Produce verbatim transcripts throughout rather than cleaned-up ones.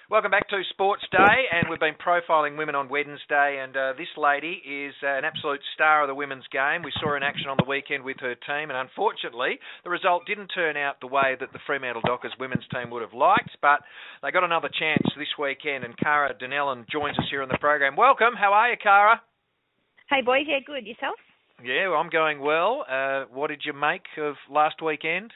Welcome back to Sports Day, and we've been profiling women on Wednesday, and uh, this lady is uh, an absolute star of the women's game. We saw her in action on the weekend with her team, and unfortunately, the result didn't turn out the way that the Fremantle Dockers women's team would have liked, but they got another chance this weekend, and Cara Donnellan joins us here on the program. Welcome. How are you, Cara? Hey, boys. Yeah, good. Yourself? Yeah, well, I'm going well. Uh, what did you make of last weekend?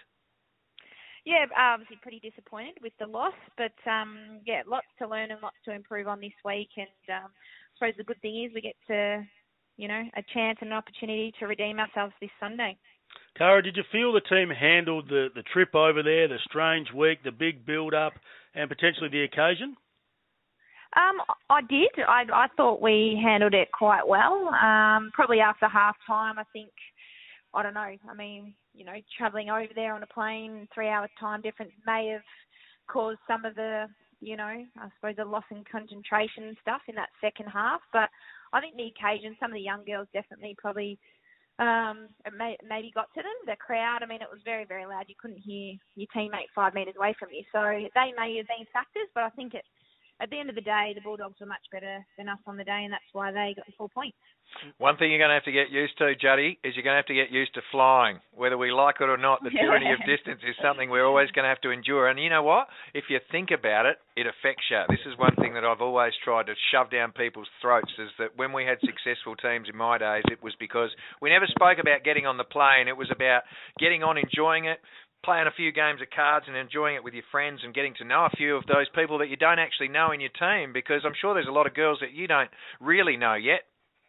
Yeah, obviously pretty disappointed with the loss, but um, yeah, lots to learn and lots to improve on this week. And um, I suppose the good thing is we get to, you know, a chance and an opportunity to redeem ourselves this Sunday. Cara, did you feel the team handled the, the trip over there, the strange week, the big build-up, and potentially the occasion? Um, I did. I, I thought we handled it quite well. Um, probably after half-time, I think, I don't know, I mean, you know, travelling over there on a plane, three hours time difference may have caused some of the, you know, I suppose the loss in concentration and stuff in that second half. But I think the occasion, some of the young girls definitely probably um, it may, maybe got to them. The crowd, I mean, it was very, very loud. You couldn't hear your teammate five metres away from you. So they may have been factors, but I think it, at the end of the day, the Bulldogs were much better than us on the day, and that's why they got the four points. One thing you're going to have to get used to, Juddy, is you're going to have to get used to flying. Whether we like it or not, the tyranny of distance is something we're always going to have to endure. And you know what? If you think about it, it affects you. This is one thing that I've always tried to shove down people's throats, is that when we had successful teams in my days, it was because we never spoke about getting on the plane. It was about getting on, enjoying it, playing a few games of cards and enjoying it with your friends and getting to know a few of those people that you don't actually know in your team, because I'm sure there's a lot of girls that you don't really know yet.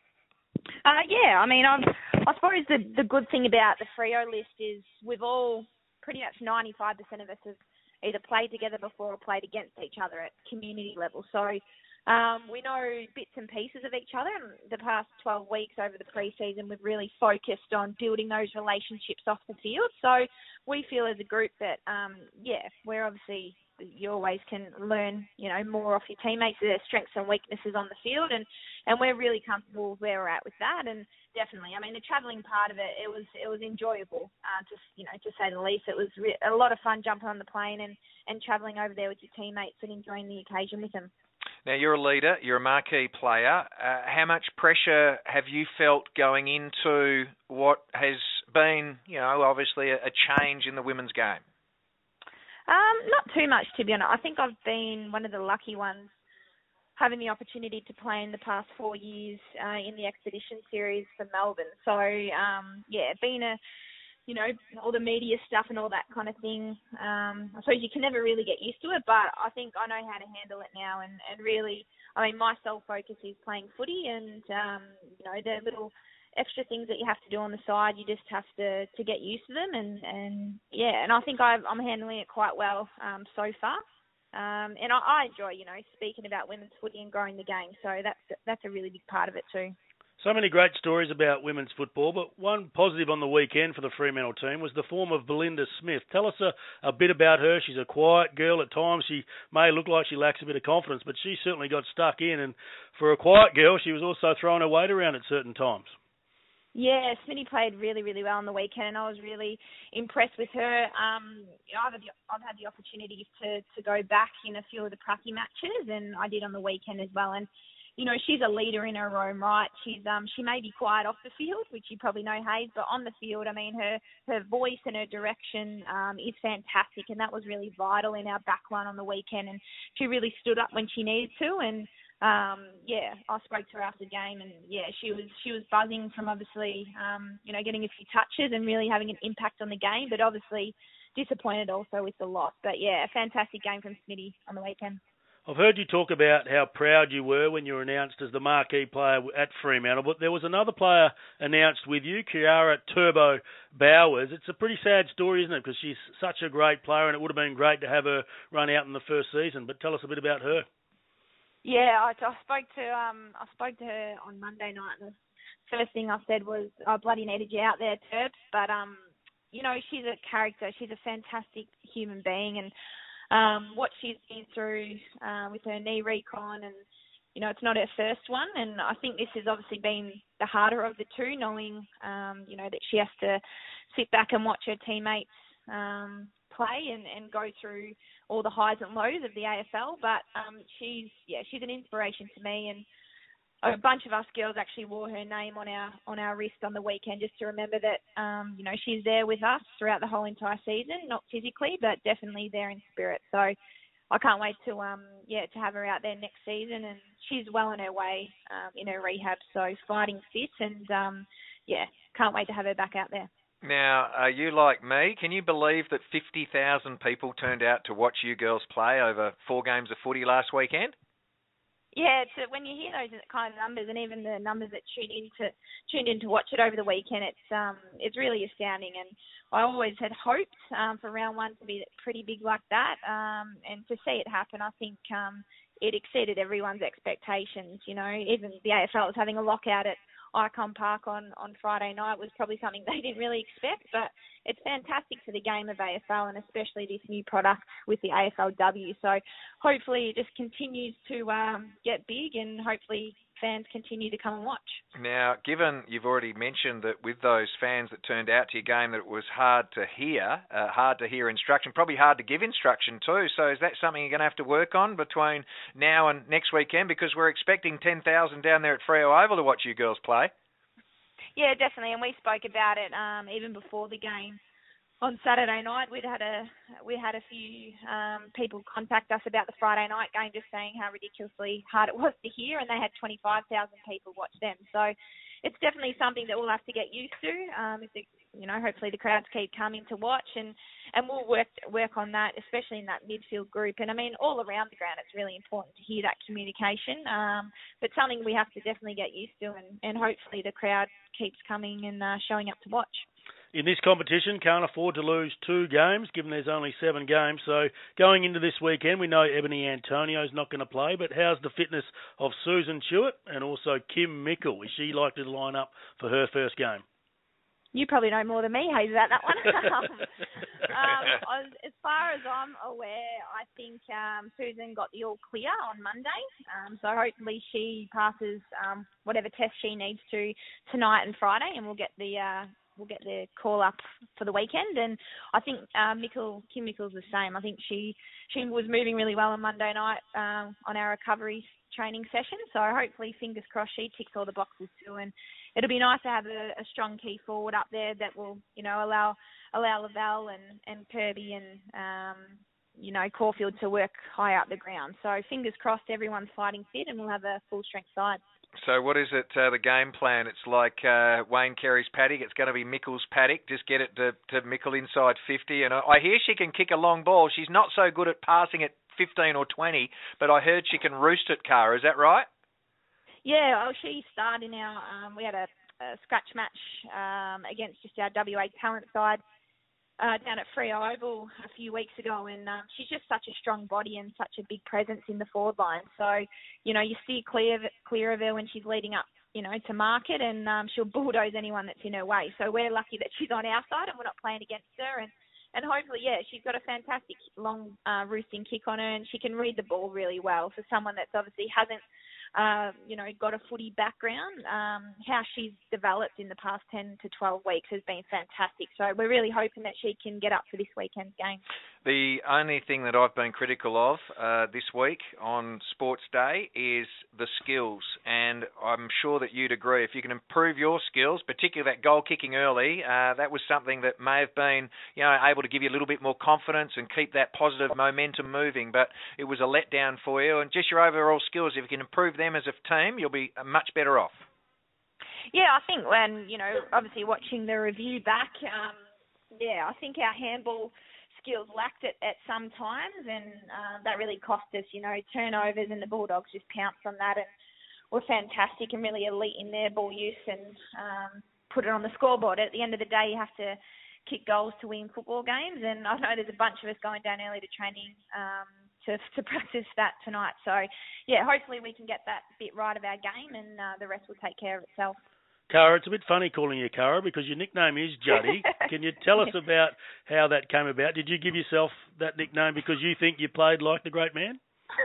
Uh, yeah, I mean, I'm, I suppose the, the good thing about the Freo list is we've all, pretty much ninety-five percent of us have either played together before or played against each other at community level. So um, we know bits and pieces of each other. And the past twelve weeks over the pre-season, we've really focused on building those relationships off the field. So we feel as a group that, um, yeah, we're obviously, you always can learn, you know, more off your teammates, their strengths and weaknesses on the field, and, and we're really comfortable where we're at with that. And definitely, I mean, the travelling part of it, it was it was enjoyable, uh, to you know, to say the least. It was re- a lot of fun jumping on the plane and, and travelling over there with your teammates and enjoying the occasion with them. Now, you're a leader, you're a marquee player. Uh, how much pressure have you felt going into what has been, you know, obviously a, a change in the women's game? Um, not too much, to be honest. I think I've been one of the lucky ones having the opportunity to play in the past four years uh, in the Expedition Series for Melbourne. So, um, yeah, being a, you know, all the media stuff and all that kind of thing, um, I suppose you can never really get used to it, but I think I know how to handle it now. And, and really, I mean, my sole focus is playing footy, and, um, you know, the little extra things that you have to do on the side, you just have to, to get used to them. And, and yeah, and I think I've, I'm handling it quite well um, so far. Um, and I, I enjoy, you know, speaking about women's footy and growing the game. So that's that's a really big part of it too. So many great stories about women's football, but one positive on the weekend for the Fremantle team was the form of Belinda Smith. Tell us a, a bit about her. She's a quiet girl at times. She may look like she lacks a bit of confidence, but she certainly got stuck in. And for a quiet girl, she was also throwing her weight around at certain times. Yeah, Smitty played really, really well on the weekend, and I was really impressed with her. Um, you know, I've, had the, I've had the opportunity to, to go back in a few of the Pracky matches, and I did on the weekend as well. And you know, she's a leader in her own right. She's um she may be quiet off the field, which you probably know, Hayes, but on the field, I mean, her her voice and her direction um is fantastic, and that was really vital in our back line on the weekend. And she really stood up when she needed to. And um yeah, I spoke to her after the game, and yeah, she was she was buzzing from obviously um you know getting a few touches and really having an impact on the game, but obviously disappointed also with the loss. But yeah, a fantastic game from Smitty on the weekend. I've heard you talk about how proud you were when you were announced as the marquee player at Fremantle, but there was another player announced with you, Kiara Turbo Bowers. It's a pretty sad story, isn't it? Because she's such a great player, and it would have been great to have her run out in the first season. But tell us a bit about her. Yeah, I, I spoke to um I spoke to her on Monday night, and the first thing I said was, "I bloody needed you out there, Turbs." But um, you know, she's a character. She's a fantastic human being, and Um, what she's been through uh, with her knee recon, and you know, it's not her first one, and I think this has obviously been the harder of the two, knowing um, you know that she has to sit back and watch her teammates um, play and, and go through all the highs and lows of the A F L. But um, she's yeah, she's an inspiration to me, and a bunch of us girls actually wore her name on our on our wrist on the weekend just to remember that um, you know, she's there with us throughout the whole entire season, not physically, but definitely there in spirit. So I can't wait to um yeah to have her out there next season, and she's well on her way um, in her rehab, so fighting fit, and um, yeah, can't wait to have her back out there. Now, are you like me? Can you believe that fifty thousand people turned out to watch you girls play over four games of footy last weekend? Yeah, it's, when you hear those kind of numbers, and even the numbers that tune in to tuned in to watch it over the weekend, it's um it's really astounding. And I always had hoped um, for round one to be pretty big like that, um, and to see it happen, I think um, it exceeded everyone's expectations. You know, even the A F L was having a lockout at Icon Park on, on Friday night was probably something they didn't really expect, but it's fantastic for the game of A F L, and especially this new product with the A F L W. So hopefully it just continues to um, get big, and hopefully fans continue to come and watch. Now, given you've already mentioned that with those fans that turned out to your game that it was hard to hear, uh, hard to hear instruction, probably hard to give instruction too. So is that something you're going to have to work on between now and next weekend? Because we're expecting ten thousand down there at Freo Oval to watch you girls play. Yeah, definitely, and we spoke about it um, even before the game. On Saturday night, we'd had a we had a few um, people contact us about the Friday night game, just saying how ridiculously hard it was to hear, and they had twenty-five thousand people watch them. So it's definitely something that we'll have to get used to. Um, if the, you know, hopefully the crowds keep coming to watch, and, and we'll work work on that, especially in that midfield group. And I mean, all around the ground, it's really important to hear that communication. Um, but something we have to definitely get used to, and, and hopefully the crowd keeps coming and uh, showing up to watch. In this competition, can't afford to lose two games, given there's only seven games. So going into this weekend, we know Ebony Antonio's not going to play, but how's the fitness of Susan Tuitt and also Kim Mickle? Is she likely to line up for her first game? You probably know more than me, Hayes, about that one. um, as far as I'm aware, I think um, Susan got the all clear on Monday. Um, so hopefully she passes um, whatever test she needs to tonight and Friday, and we'll get the uh, we'll get the call up for the weekend. And I think uh, Mickle, Kim Mickle's the same. I think she she was moving really well on Monday night um, on our recovery training session. So hopefully, fingers crossed, she ticks all the boxes too. And it'll be nice to have a, a strong key forward up there that will, you know, allow allow Lavelle and, and Kirby and, um, you know, Caulfield to work high up the ground. So fingers crossed everyone's fighting fit and we'll have a full-strength side. So what is it, uh, the game plan? It's like uh, Wayne Carey's paddock. It's going to be Mickle's paddock. Just get it to, to Mickle inside fifty. And I, I hear she can kick a long ball. She's not so good at passing it fifteen or twenty, but I heard she can roost it, Cara. Is that right? Yeah, well, she started in our, um, we had a, a scratch match um, against just our W A talent side uh, down at Freo Oval a few weeks ago, and um, she's just such a strong body and such a big presence in the forward line. So, you know, you see clear of, clear of her when she's leading up, you know, to market, and um, she'll bulldoze anyone that's in her way. So we're lucky that she's on our side and we're not playing against her, and And hopefully, yeah, she's got a fantastic long uh, roosting kick on her, and she can read the ball really well. For someone that's obviously hasn't, uh, you know, got a footy background, um, how she's developed in the past ten to twelve weeks has been fantastic. So we're really hoping that she can get up for this weekend's game. The only thing that I've been critical of uh, this week on Sports Day is the skills, and I'm sure that you'd agree. If you can improve your skills, particularly that goal kicking early, uh, that was something that may have been, you know, able to give you a little bit more confidence and keep that positive momentum moving. But it was a letdown for you, and just your overall skills. If you can improve them as a team, you'll be much better off. Yeah, I think when, you know, obviously watching the review back, um, yeah, I think our handball skills lacked it at some times, and uh, that really cost us, you know, turnovers, and the Bulldogs just pounced on that and were fantastic and really elite in their ball use and um, put it on the scoreboard. At the end of the day, you have to kick goals to win football games, and I know there's a bunch of us going down early to training um, to, to practice that tonight. So, yeah, hopefully we can get that bit right of our game, and uh, the rest will take care of itself. Cara, it's a bit funny calling you Cara because your nickname is Juddy. Can you tell us about how that came about? Did you give yourself that nickname because you think you played like the great man?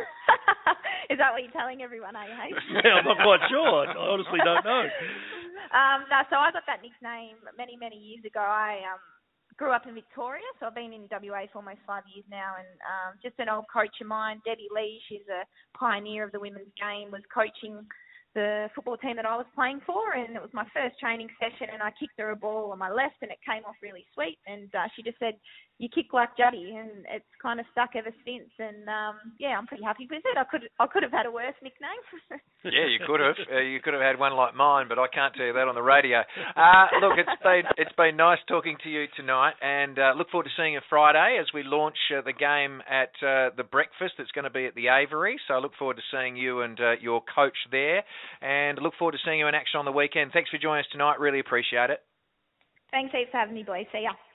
Is that what you're telling everyone, eh? Hey? I'm not quite sure. I honestly don't know. Um, no, so I got that nickname many, many years ago. I um, grew up in Victoria, so I've been in W A for almost five years now, and um, just an old coach of mine, Debbie Lee, she's a pioneer of the women's game, was coaching the football team that I was playing for, and it was my first training session, and I kicked her a ball on my left, and it came off really sweet, and uh, she just said, you kick like Juddy, and it's kind of stuck ever since, and um, yeah, I'm pretty happy with it. I could I could have had a worse nickname. Yeah, you could have. Uh, you could have had one like mine, but I can't tell you that on the radio. Uh, look, it's been it's been nice talking to you tonight, and uh, look forward to seeing you Friday as we launch uh, the game at uh, the breakfast that's going to be at the Aviary. So I look forward to seeing you and uh, your coach there, and look forward to seeing you in action on the weekend. Thanks for joining us tonight. Really appreciate it. Thanks heaps for having me, boys. See ya.